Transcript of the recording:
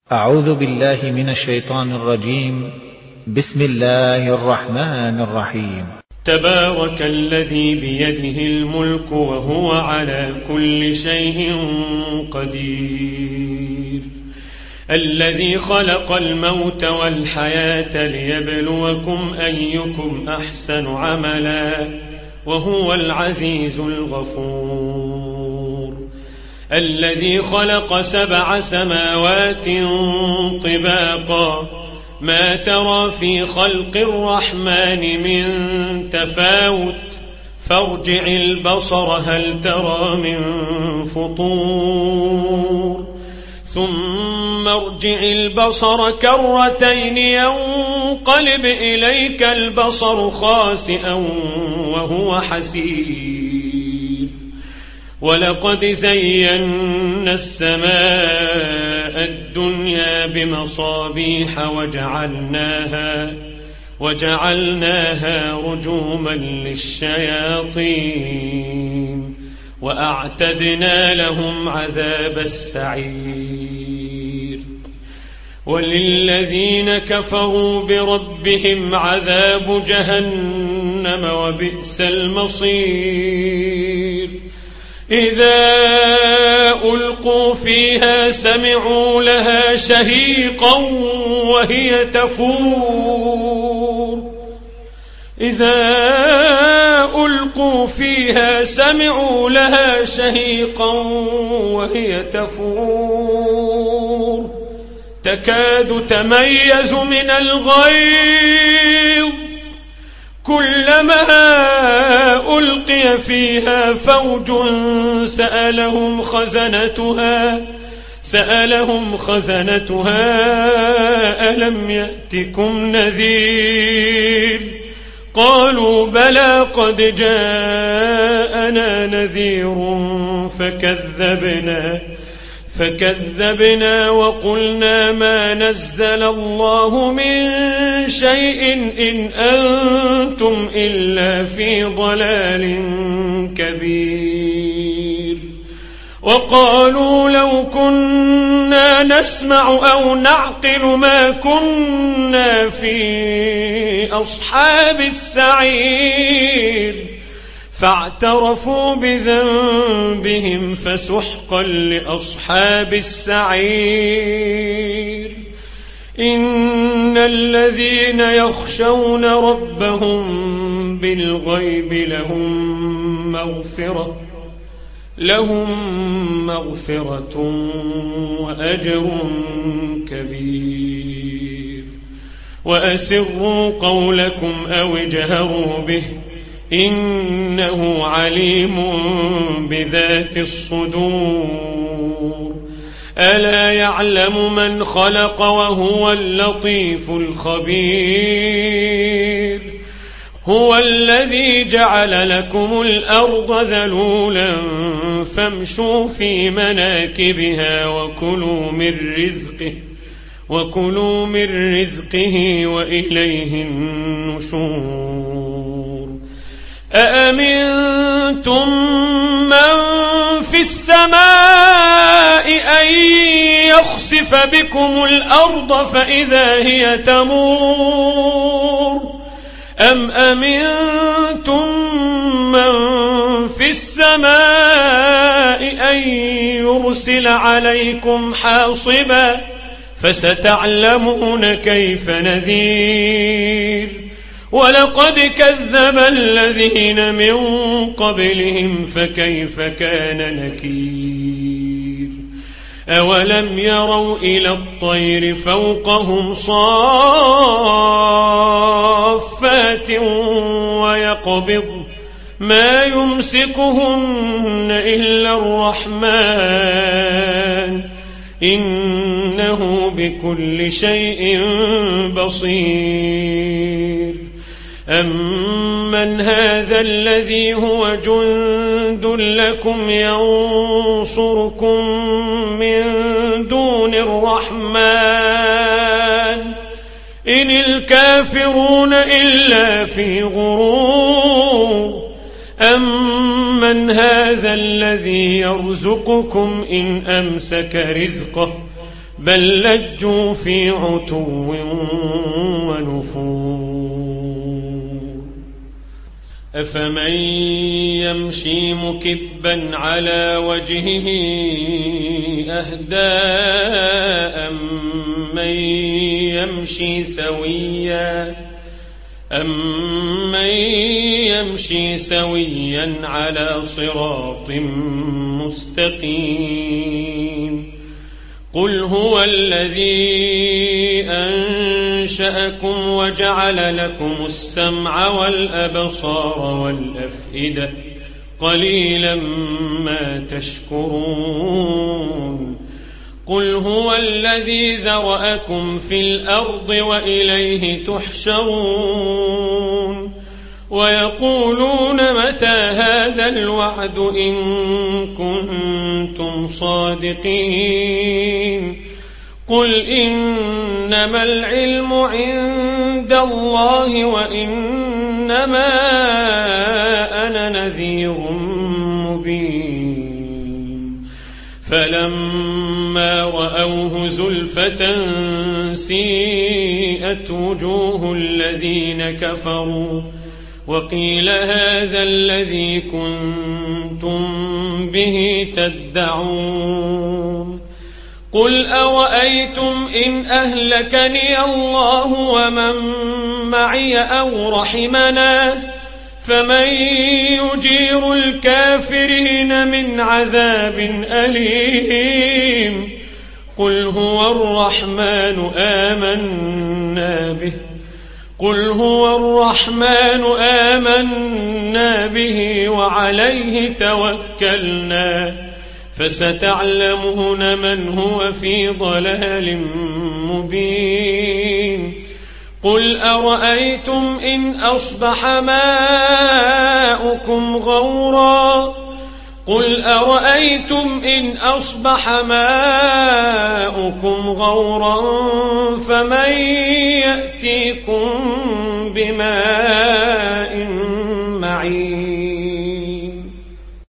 أعوذ بالله من الشيطان الرجيم. بسم الله الرحمن الرحيم. تبارك الذي بيده الملك وهو على كل شيء قدير، الذي خلق الموت والحياة ليبلوكم أيكم أحسن عملا وهو العزيز الغفور، الذي خلق 7 سماوات طباقا ما ترى في خلق الرحمن من تفاوت فارجع البصر هل ترى من فطور ثم ارجع البصر كرتين ينقلب إليك البصر خاسئا وهو حسير، ولقد زينا السماء الدنيا بمصابيح وجعلناها رجوما للشياطين وأعتدنا لهم عذاب السعير، وللذين كفروا بربهم عذاب جهنم وبئس المصير، إذا ألقوا فيها سمعوا لها شهيقا وهي تفور، إذا ألقوا فيها سمعوا لها شهيقا وهي تفور، تكاد تميز من الغيظ، كلما ألقي فيها فوج سألهم خزنتها ألم يأتكم نذير، قالوا بلى قد جاءنا نذير فكذبنا وقلنا ما نزل الله من شيء إن أنتم إلا في ضلال كبير، وقالوا لو كنا نسمع أو نعقل ما كنا في أصحاب السعير، فاعترفوا بذنبهم فسحقا لأصحاب السعير، إن الذين يخشون ربهم بالغيب لهم مغفرة وأجر كبير، وأسروا قولكم أو اجهروا به إنه عليم بذات الصدور، ألا يعلم من خلق وهو اللطيف الخبير، هو الذي جعل لكم الأرض ذلولا فامشوا في مناكبها وكلوا من رزقه وإليه النشور، أأمنتم من في السماء أن يخسف بكم الأرض فإذا هي تمور، أم أمنتم من في السماء أن يرسل عليكم حاصبا فستعلمون كيف نذير، ولقد كذب الذين من قبلهم فكيف كان نكير، أولم يروا إلى الطير فوقهم صافات ويقبض ما يمسكهن إلا الرحمن إنه بكل شيء بصير، أمن هذا الذي هو جند لكم ينصركم من دون الرحمن إن الكافرون إلا في غرور، أمن هذا الذي يرزقكم إن أمسك رزقه بل لجوا في عتو ونفور أفمن يمشي مكبا على وجهه أهدى أمن يمشي سويا على صراط مستقيم قل هو الذي أنشأكم وجعل لكم السمع والأبصار والأفئدة قليلا ما تشكرون قل هو الذي ذرأكم في الأرض وإليه تحشرون ويقولون متى هذا الوعد إن كنتم صادقين قل إنما العلم عند الله وإنما أنا نذير مبين فلما رأوه زلفة سيئت وجوه الذين كفروا وقيل هذا الذي كنتم به تدعون قل أرأيتم إن أهلكني الله ومن معي أو رحمنا فمن يجير الكافرين من عذاب أليم قل هو الرحمن آمنا به وعليه توكلنا فستعلمون من هو في ضلال مبين قل أرأيتم إن أصبح ماؤكم غورا فمن يأتيكم بماء